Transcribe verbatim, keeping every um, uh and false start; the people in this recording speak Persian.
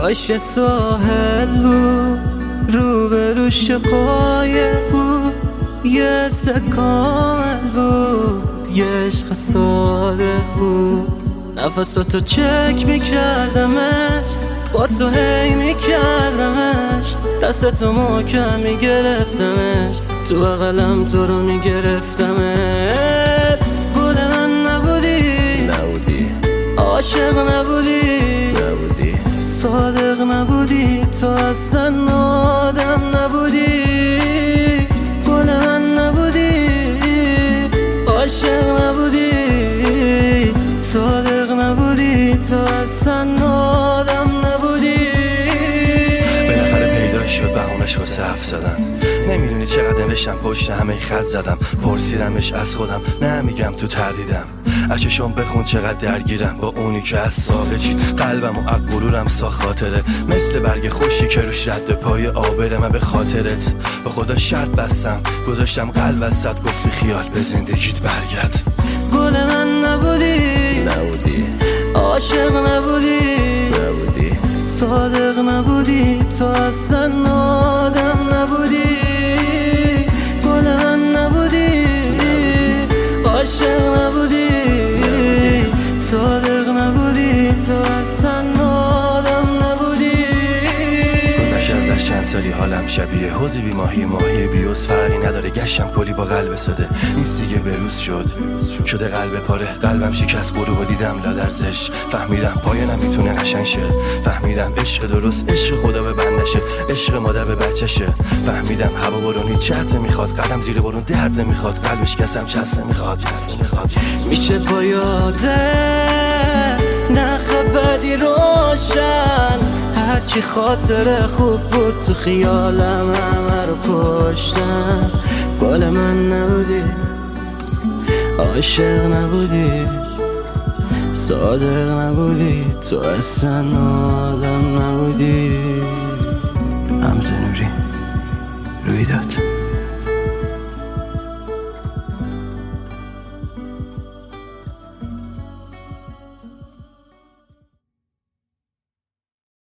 کاش ساحل بود رو به روش قایق بود، یه سکامل بود، یه عشق صادق بود. نفساتو چک میکردمش، با تو هی میکردمش، دستتو محکم میگرفتمش، تو بغلم تو رو میگرفتمت. گل من نبودی، نبودی عاشق نبودی، نبودی صادق نبودی، تو اصلا آدم نبودی. گل من نبودی، عاشق نبودی، صادق نبودی، تو اصلا آدم نبودی. بالاخره پیدا شد بهونش واسه حرف زدن. نمیدونی چقدر نوشتم پشت همه خط زدم، پرسیدمش از خودم نمیگم تو تردیدم. اششون بخون چقدر درگیرم با اونی که از ساقه چید قلبم و عق غرورم سا خاطره، مثل برگ خوشی که روش رد پای آبره. من به خاطرت با خدا شرط بستم، گذاشتم قلب وسط، گفتی خیال به زندگیت برگرد. گل من نبودی، نبودی عاشق نبودی، نبودی صادق نبودی، تو اصلا آدم نبودی. گل من نبودی، عاشق نبودی، صادق نبودی، تو اصلا آدم نبودی. گذشت ازش چند سالی حالم شبیه حوضی بی ماهی، ماهی بیوز فرقی نداره، گشتم کلی با قلب ساده. این سیگه بروز شد شده قلب پاره، قلبم شکست غروب و دیدم لادرزش. فهمیدم پایه نمیتونه قشنگ شه، فهمیدم عشق درست عشق خدا به بندشه، عشق مادر به بچشه. فهمیدم هوا بارونی چت میخواد، قدم زیر بارون درد نمیخواد، قلبش کسم چست نمیخواد چست نمیخواد. میشه با یاده نه خبری روشن، هرچی خاطر خوب بود تو خیالم همه رو کشتم. گل من نبودی، عاشق نبودی، صادق نبودی، تو اصلا آدم نبودی. حمزه نوری رویداد.